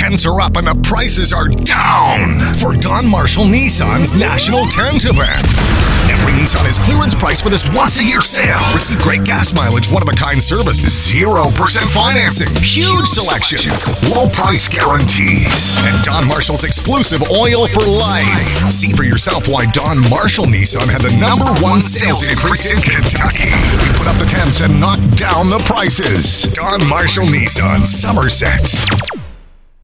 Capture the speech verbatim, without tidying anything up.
temps are up and the prices are down for Don Marshall Nissan's National Temps event. Every Nissan is clearance price for this once-a-year sale. Receive great gas mileage, one-of-a-kind service, zero percent financing, huge selections, low price guarantees, and Don Marshall's exclusive oil for life. See for yourself why Don Marshall Nissan had the number one sales increase in Kentucky. We put up the temps and knocked down the prices. Don Marshall Nissan, Somerset.